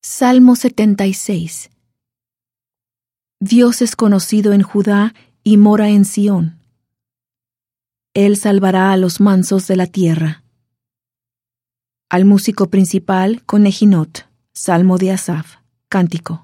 Salmo 76. Dios es conocido en Judá y mora en Sión. Él salvará a los mansos de la tierra. Al músico principal con Nejinot, Salmo de Asaf, cántico.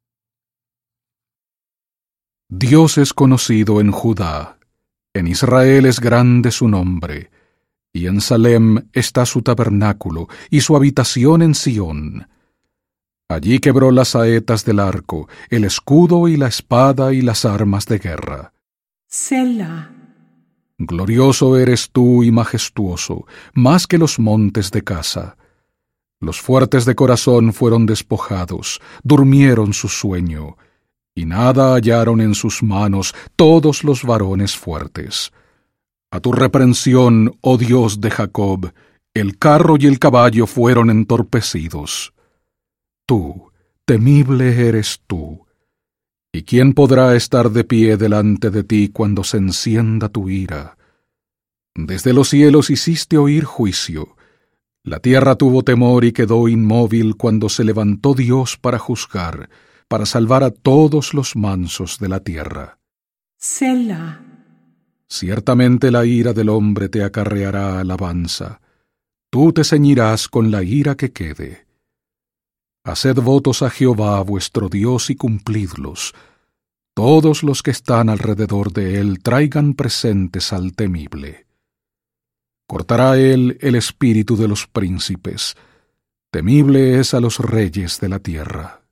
Dios es conocido en Judá, en Israel es grande su nombre, y en Salem está su tabernáculo y su habitación en Sión. Allí quebró las saetas del arco, el escudo y la espada y las armas de guerra. Selah. Glorioso eres tú y majestuoso, más que los montes de Casa. Los fuertes de corazón fueron despojados, durmieron su sueño, y nada hallaron en sus manos todos los varones fuertes. A tu reprensión, oh Dios de Jacob, el carro y el caballo fueron entorpecidos. Tú, temible eres tú. ¿Y quién podrá estar de pie delante de ti cuando se encienda tu ira? Desde los cielos hiciste oír juicio. La tierra tuvo temor y quedó inmóvil cuando se levantó Dios para juzgar, para salvar a todos los mansos de la tierra. Selah. Ciertamente la ira del hombre te acarreará alabanza. Tú te ceñirás con la ira que quede. Haced votos a Jehová vuestro Dios y cumplidlos. Todos los que están alrededor de él traigan presentes al temible. Cortará él el espíritu de los príncipes. Temible es a los reyes de la tierra.